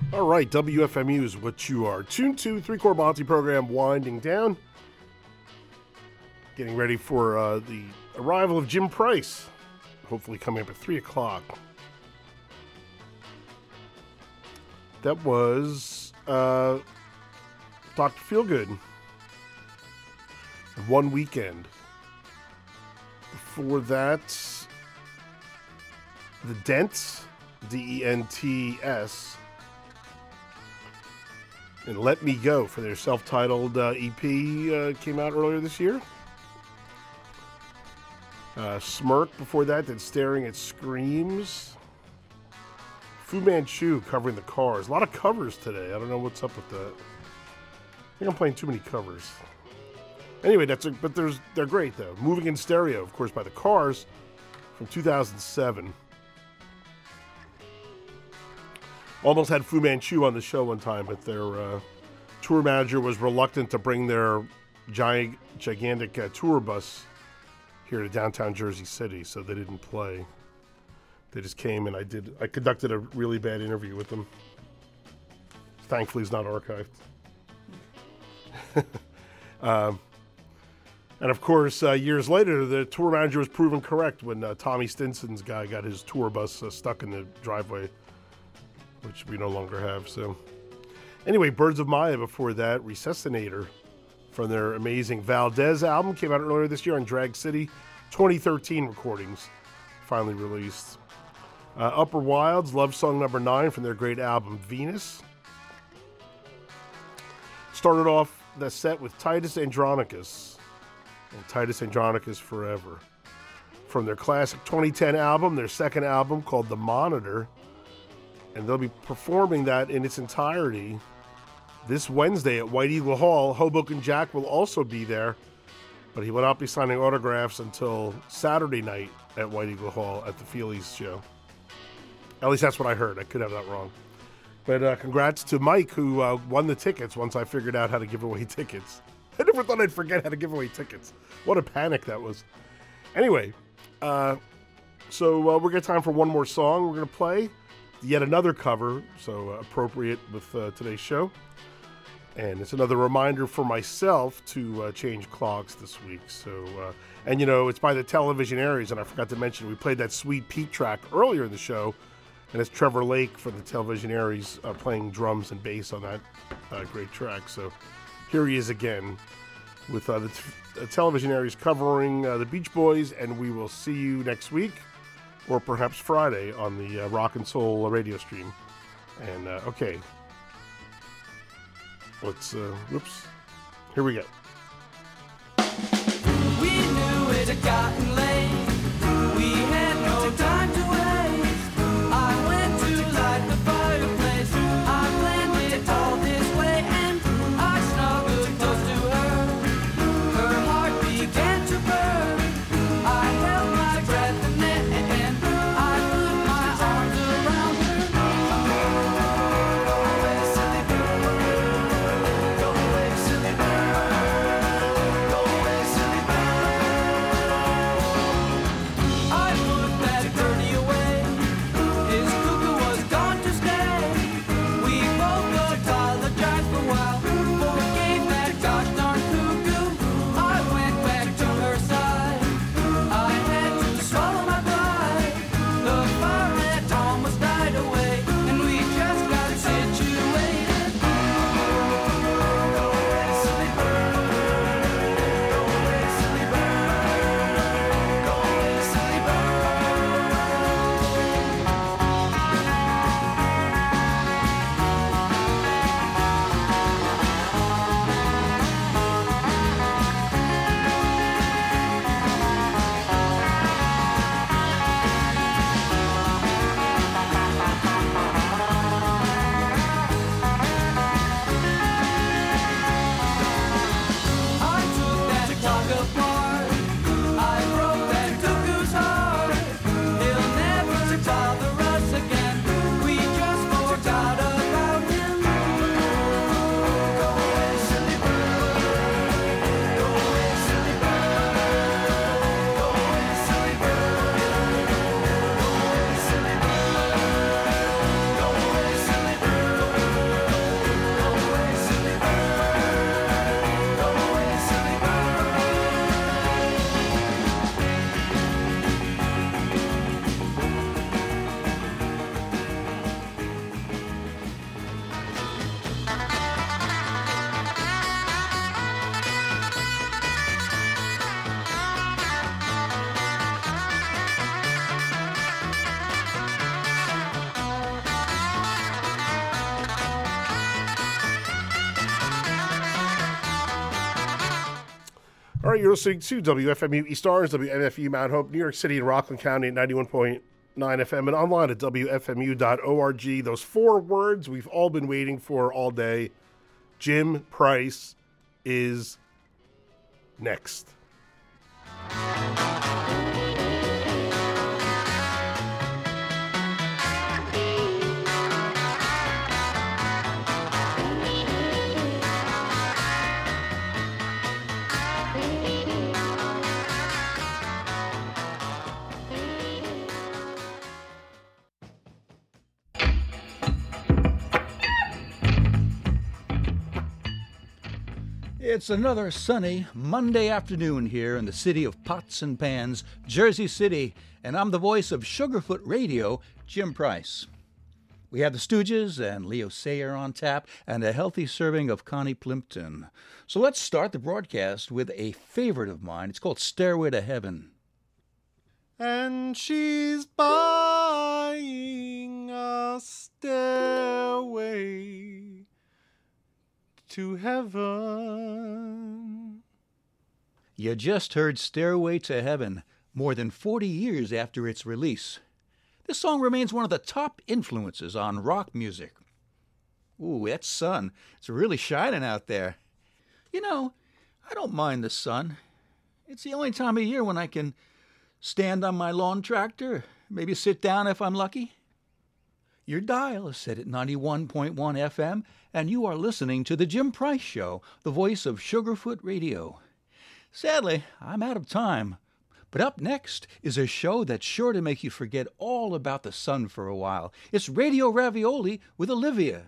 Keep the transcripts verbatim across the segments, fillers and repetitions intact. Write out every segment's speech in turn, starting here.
All right, W F M U is what you are. Tuned to three-core Monty program winding down. Getting ready for uh, the arrival of Jim Price. Hopefully coming up at three o'clock. That was uh, Doctor Feelgood. One Weekend. Before that, The Dents, D E N T S. And Let Me Go for their self-titled uh, E P uh, came out earlier this year. Uh, Smirk before that did Staring at Screams. Fu Manchu covering the Cars. A lot of covers today. I don't know what's up with that. I think I'm playing too many covers. Anyway, that's a, but there's they're great though. Moving in Stereo, of course, by the Cars from two thousand seven. Almost had Fu Manchu on the show one time, but their uh, tour manager was reluctant to bring their giant, gigantic uh, tour bus here to downtown Jersey City, so they didn't play. They just came, and I did. I conducted a really bad interview with them. Thankfully, it's not archived. um, and of course, uh, years later, the tour manager was proven correct when uh, Tommy Stinson's guy got his tour bus uh, stuck in the driveway, which we no longer have. So anyway, Birds of Maya before that, Resuscinator from their amazing Valdez album, came out earlier this year on Drag City, twenty thirteen recordings, finally released. Uh, Upper Wilds, Love Song Number nine from their great album Venus. Started off the set with Titus Andronicus, and Titus Andronicus Forever. From their classic twenty ten album, their second album called The Monitor, and they'll be performing that in its entirety this Wednesday at White Eagle Hall. Hoboken Jack will also be there, but he will not be signing autographs until Saturday night at White Eagle Hall at the Feelies show. At least that's what I heard. I could have that wrong. But uh, congrats to Mike, who uh, won the tickets once I figured out how to give away tickets. I never thought I'd forget how to give away tickets. What a panic that was. Anyway, uh, so uh, we're going to time for one more song we're going to play. Yet another cover, so uh, appropriate with uh, today's show. And it's another reminder for myself to uh, change clocks this week. So, uh, and you know, it's by the Television Aries, and I forgot to mention, we played that Sweet Pete track earlier in the show, and it's Trevor Lake from the Television Aries uh, playing drums and bass on that uh, great track. So here he is again with uh, the t- uh, Television Aries covering uh, the Beach Boys, and we will see you next week, or perhaps Friday on the uh, Rock and Soul radio stream. And, uh, okay. Let's, uh, whoops. Here we go. We knew it had gotten late. We had no time to waste. I went to light the fireplace. I planned it all this way, and I snuggled close to her. Her heart began to burn. I held my breath and then I put my arms around her. Go away, silly bird. Go away, silly bird. Go away, silly bird. All right, you're listening to W F M U East Orange, W M F U Mount Hope, New York City, and Rockland County at ninety-one point nine F M, and online at W F M U dot org. Those four words we've all been waiting for all day. Jim Price is next. It's another sunny Monday afternoon here in the city of pots and pans, Jersey City, and I'm the voice of Sugarfoot Radio, Jim Price. We have the Stooges and Leo Sayer on tap and a healthy serving of Connie Plimpton. So let's start the broadcast with a favorite of mine. It's called Stairway to Heaven. And she's buying a stairway to heaven. You just heard Stairway to Heaven, more than forty years after its release. This song remains one of the top influences on rock music. Ooh, that sun. It's really shining out there. You know, I don't mind the sun. It's the only time of year when I can stand on my lawn tractor, maybe sit down if I'm lucky. Your dial is set at ninety-one point one F M, and you are listening to The Jim Price Show, the voice of Sugarfoot Radio. Sadly, I'm out of time, but up next is a show that's sure to make you forget all about the sun for a while. It's Radio Ravioli with Olivia.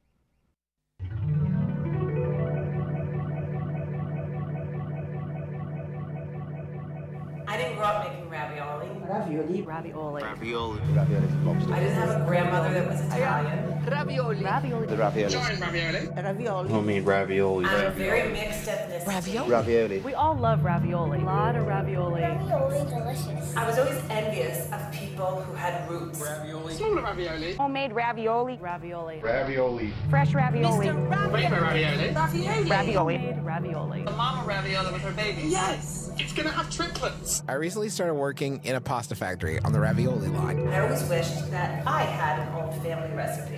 I didn't grow up making ravioli. Ravioli. Ravioli. Ravioli. Ravioli. I didn't have a grandmother that was Italian. Ravioli. Ravioli. The ravioli. Giant ravioli. Ravioli. Homemade ravioli. I'm a very mixed ethnicity. Ravioli. Ravioli. We all love ravioli. A lot of ravioli. Ravioli delicious. I was always envious of people who had roots. Ravioli. Smaller ravioli. Homemade ravioli. Ravioli. Ravioli. Fresh ravioli. Mister Ravioli. Ravioli. Ravioli. Ravioli. Made ravioli. The mama ravioli with her baby. Yes. It's gonna have triplets. I recently started working in a pasta factory on the ravioli line. I always wished that I had an old family recipe.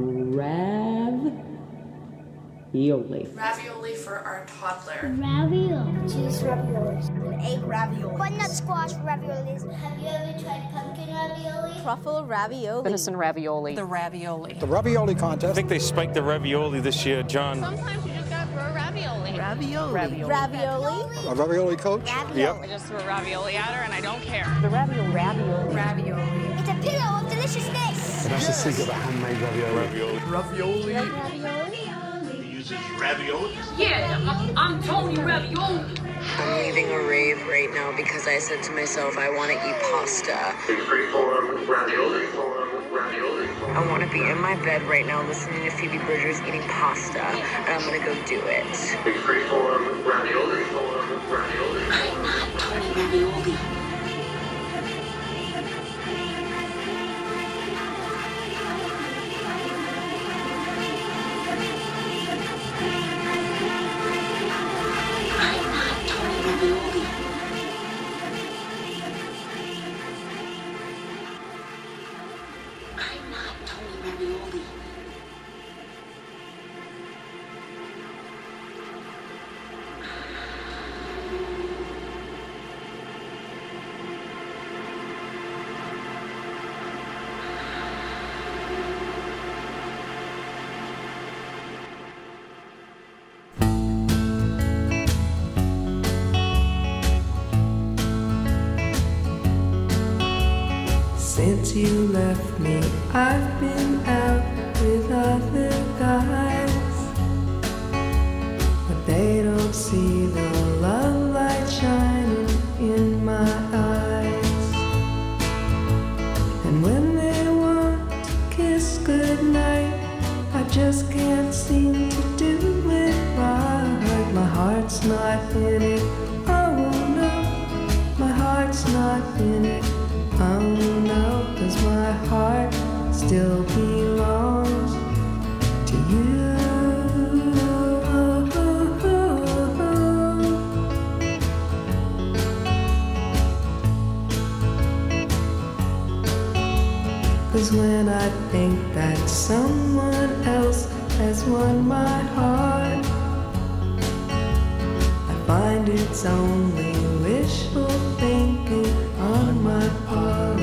Ravioli. Ravioli for our toddler. Ravioli. Cheese raviolis. An egg ravioli. Butternut squash raviolis. Have you ever tried pumpkin ravioli? Truffle ravioli. Venison ravioli. The ravioli. The ravioli contest. I think they spiked the ravioli this year, John. Sometimes you just gotta throw ravioli. Ravioli. Ravioli. Ravioli. A ravioli coach? Ravioli. Yep. I just threw a ravioli at her and I don't care. The ravioli. Ravioli. Ravioli. It's a pillow of deliciousness. And I just think of a handmade ravioli. Ravioli. Ravioli. Ravioli. Ravioli? Yeah, I'm, I'm Tony Ravioli. I'm leaving a rave right now because I said to myself, I want to eat pasta. I want to be in my bed right now listening to Phoebe Bridgers eating pasta, and I'm going to go do it. I'm not Tony Ravioli. Since you left me, I've been out with other guys, but they don't see the love light shining in my eyes. And when they want to kiss goodnight, I just can't seem to do it right. My heart's not in it, oh no, my heart's not in it. Oh no, 'cause my heart still belongs to you. when I think that someone else has won my heart. I find it's only wishful thinking on my part.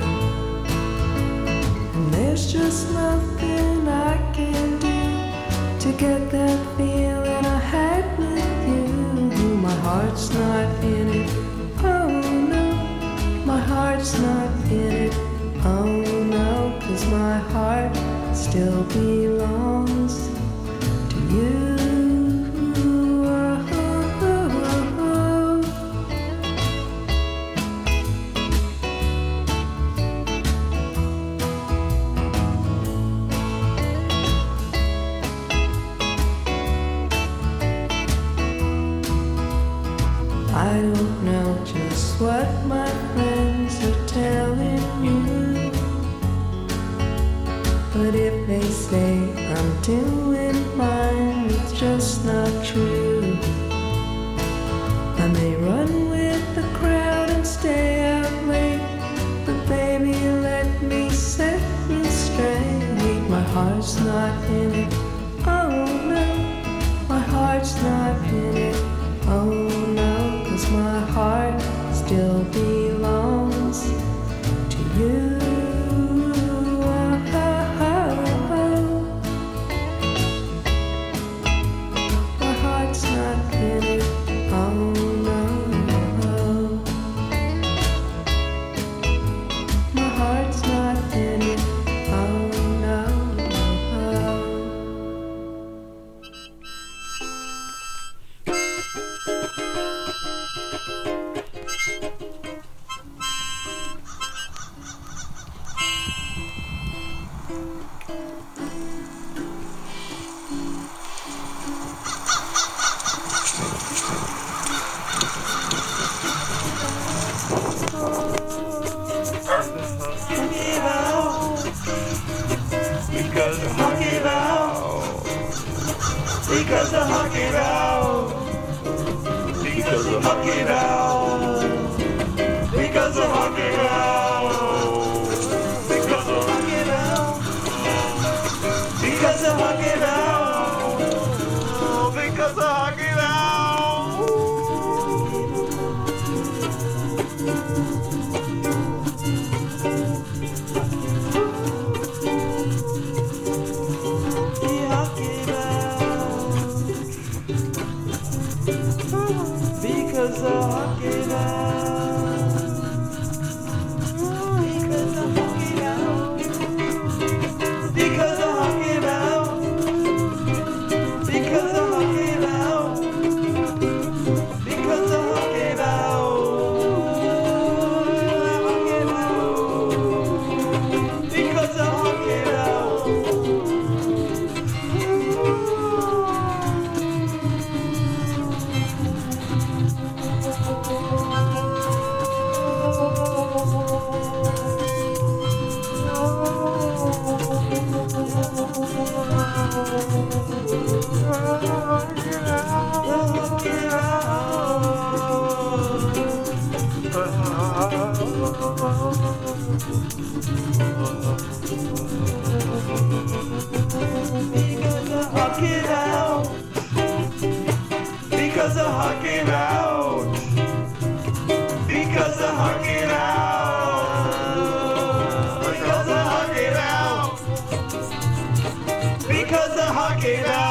And there's just nothing I can do to get that feeling I had with you. My heart's not in it, oh no. My heart's not in it, oh no. 'Cause my heart still belongs to you. I don't know just what my friends are telling you, but if they say I'm doing fine, it's just not true. I may run with the crowd and stay out late, but baby, let me set you straight. My heart's not in it, oh no. My heart's not in it, oh no. 'Cause my heart still belongs to you. My heart's not in it, oh no. My heart's not in it, oh no. Because the hockey bell. Because the hockey bell. Because the hockey bell. Because the hockey bell. Because the hockey bell. Because the hockey bell. Because the hockey because the hockey bell, because the hockey bell, because the hockey bell, because the hockey bell, because the hockey bell, because the hockey bell. Because the hockey out, because the hockey out, because the hockey out, because the hockey out.